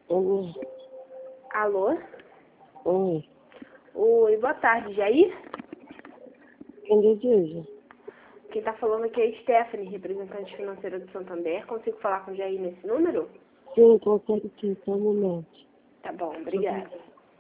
Oi. Alô? Oi. Oi, boa tarde, Jair? Quem deseja? Quem tá falando aqui é a Stephanie, representante financeira do Santander. Consigo falar com o Jair nesse número? Sim, consegue sim, só um momento. Tá bom, obrigada.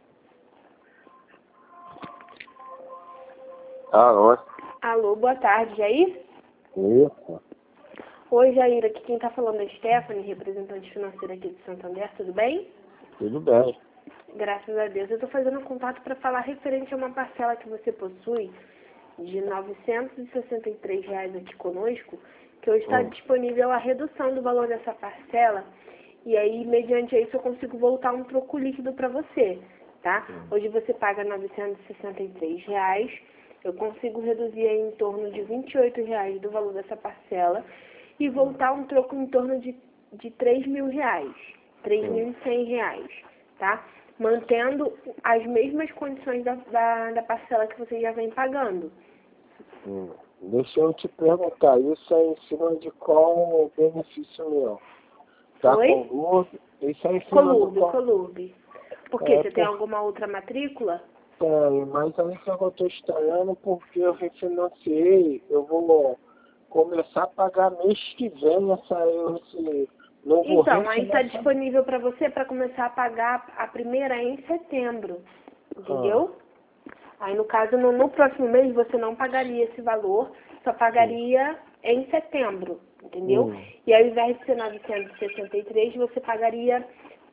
Alô? Alô, boa tarde, Jair? Isso. Oi, Jair, aqui quem tá falando é a Stephanie, representante financeira aqui do Santander, tudo bem? Tudo bem. Graças a Deus. Eu tô fazendo um contato para falar referente a uma parcela que você possui de R$ 963 aqui conosco, que hoje está disponível a redução do valor dessa parcela, e aí, mediante isso, eu consigo voltar um troco líquido para você, tá? Hoje você paga R$ 963, eu consigo reduzir aí em torno de R$ 28 do valor dessa parcela e voltar um troco em torno de R$ 3.000, R$ 3.100, tá? Mantendo as mesmas condições da parcela que você já vem pagando. Deixa eu te perguntar, isso é em cima de qual benefício meu? Tá Oi? Colurb? Isso é em cima Colurb, do qual? Colurb. Por quê? Você tem alguma outra matrícula? Tem, mas aí que eu tô estranhando porque eu refinanciei, eu vou começar a pagar mês que vem esse novo Então, aí está refinanciamento. disponível para você para começar a pagar a primeira em setembro, entendeu? Aí, no caso, no próximo mês, você não pagaria esse valor, só pagaria em setembro, entendeu? E ao invés de ser 963, você pagaria R$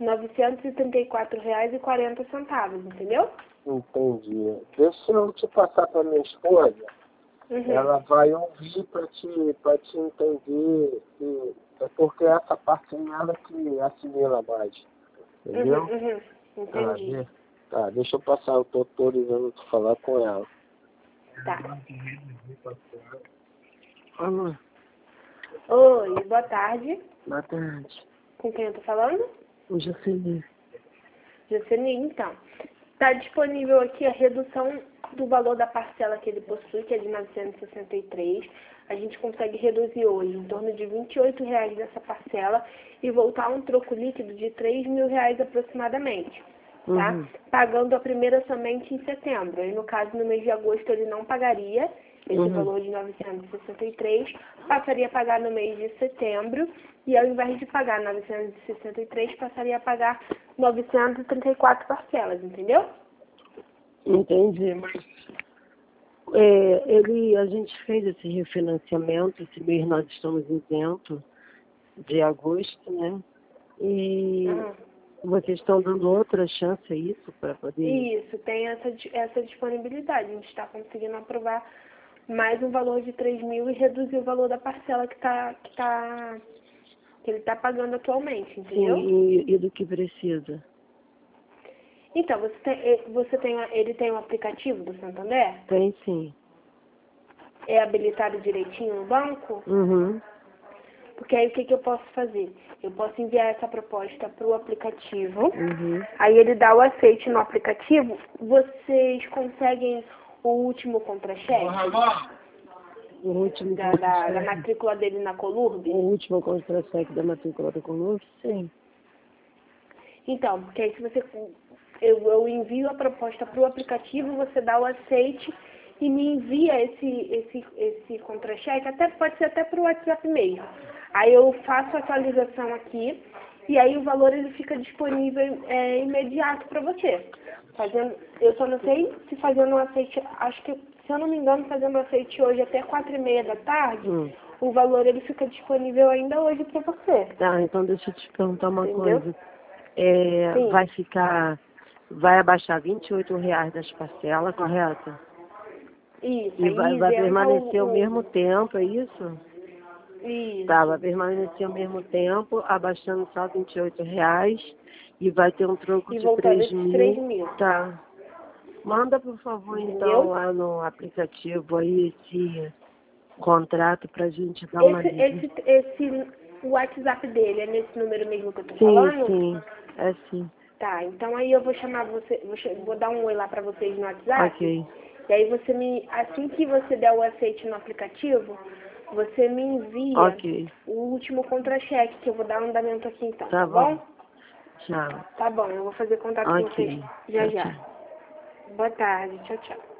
934,40, entendeu? Entendi. Deixa eu te passar para minha esposa. Uhum. Ela vai ouvir para te entender. É porque essa parte é ela que assimila mais. Entendeu? Entendi. Tá, deixa eu passar, eu tô autorizando tu falar com ela. Tá. Alô, Oi, boa tarde. boa tarde. Com quem eu tô falando? O Jaceli. Jaceni, então. Está disponível aqui a redução do valor da parcela que ele possui, que é de 963. A gente consegue reduzir hoje em torno de R$ 28 dessa parcela e voltar a um troco líquido de R$ 3.000 aproximadamente, tá? Pagando a primeira somente em setembro. Aí, no caso, no mês de agosto, ele não pagaria esse valor de 963, passaria a pagar no mês de setembro e, ao invés de pagar 963, passaria a pagar 934 parcelas, entendeu? Entendi, mas a gente fez esse refinanciamento, esse mês nós estamos isento de agosto, né? E vocês estão dando outra chance a isso para poder... Isso, tem essa disponibilidade. A gente está conseguindo aprovar mais um valor de 3.000 e reduzir o valor da parcela que ele está pagando atualmente, entendeu? Sim, e do que precisa? Então, ele tem um aplicativo do Santander? Tem sim. É habilitado direitinho no banco? Porque aí o que eu posso fazer? Eu posso enviar essa proposta para o aplicativo, aí ele dá o aceite no aplicativo, vocês conseguem o último contra-cheque O último da matrícula dele na Colurb? O último contra-cheque da matrícula da Colurb? Sim. Então, porque aí se você... Eu envio a proposta para o aplicativo, você dá o aceite e me envia esse contra-cheque, pode ser até para o WhatsApp mesmo. Aí eu faço a atualização aqui e aí o valor ele fica disponível imediato para você. Eu só não sei se fazendo o aceite, acho que, se eu não me engano, fazendo o aceite hoje até 4h30 da tarde, o valor ele fica disponível ainda hoje para você. Tá, então deixa eu te perguntar uma Entendeu? coisa. Sim. Vai abaixar R$ 28 das parcelas, correto? Isso, E vai isenta permanecer o mesmo tempo, é isso? Isso. Tá, vai permanecer o mesmo tempo, abaixando só R$ 28 e vai ter um troco E de voltando esses 3.000. 3.000. Tá. Manda, por favor, então, Entendeu? lá no aplicativo aí esse contrato pra gente dar uma lida. O WhatsApp dele é nesse número mesmo que eu tô Sim, falando? sim, é sim. Tá, então aí eu vou chamar você, vou dar um oi lá pra vocês no WhatsApp. Ok. E aí assim que você der o aceite no aplicativo, você me envia Ok. o último contra-cheque, que eu vou dar um andamento aqui então, Tá tá bom? bom. Tchau. Tá bom, eu vou fazer contato com vocês Ok. já Tchau, já. tchau. Boa tarde, tchau, tchau.